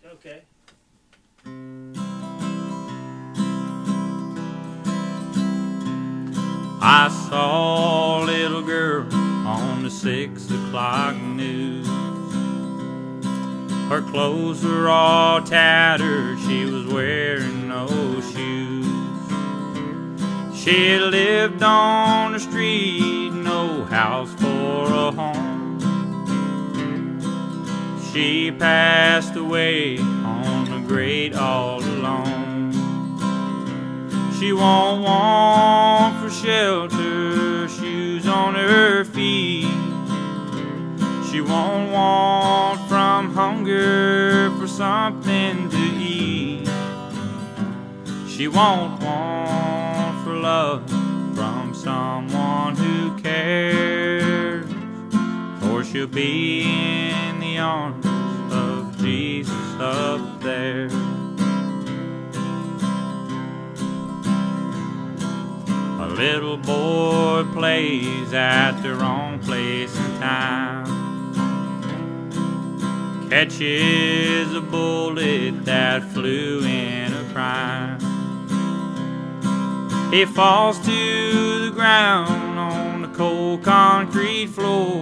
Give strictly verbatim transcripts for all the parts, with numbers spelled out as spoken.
Okay. I saw a little girl on the six o'clock news. Her clothes were all tattered, she was wearing no shoes. She lived on the street, no house for a home. She passed away on the grate all alone. She won't want for shelter, shoes on her feet. She won't want from hunger for something to eat. She won't want for love from someone who cares, for she'll be in the arms of Jesus up there. A little boy plays at the wrong place and time, catches a bullet that flew in a crime. He falls to the ground on the cold concrete floor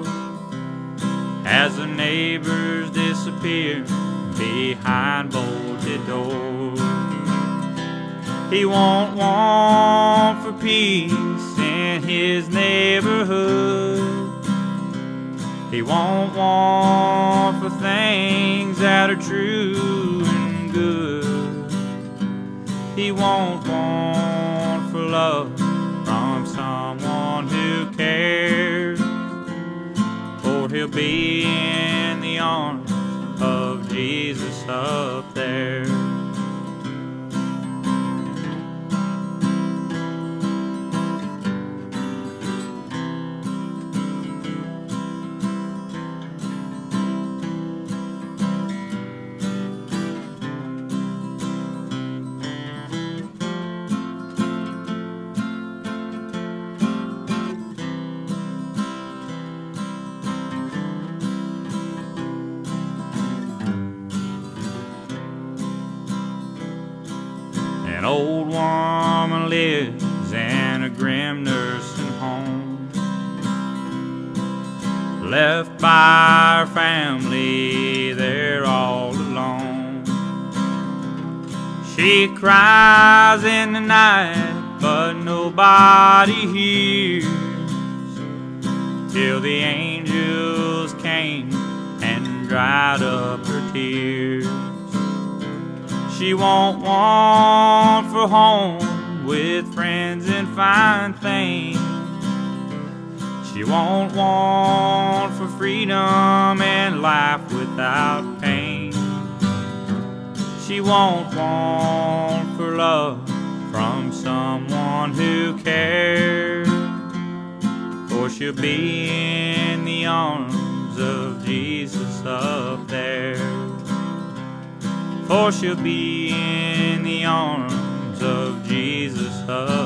as the neighbors disappear behind bolted doors. He won't want for peace in his neighborhood. He won't want for things that are true and good. He won't want for love from someone who cares, for he'll be in the arms of Jesus up there. An old woman lives in a grim nursing home, left by her family, they're all alone. She cries in the night, but nobody hears, till the angels came and dried up her tears. She won't want for home with friends and fine things. She won't want for freedom and life without pain. She won't want for love from someone who cares, for she'll be in the arms of Jesus up there. For she'll be in the arms of Jesus up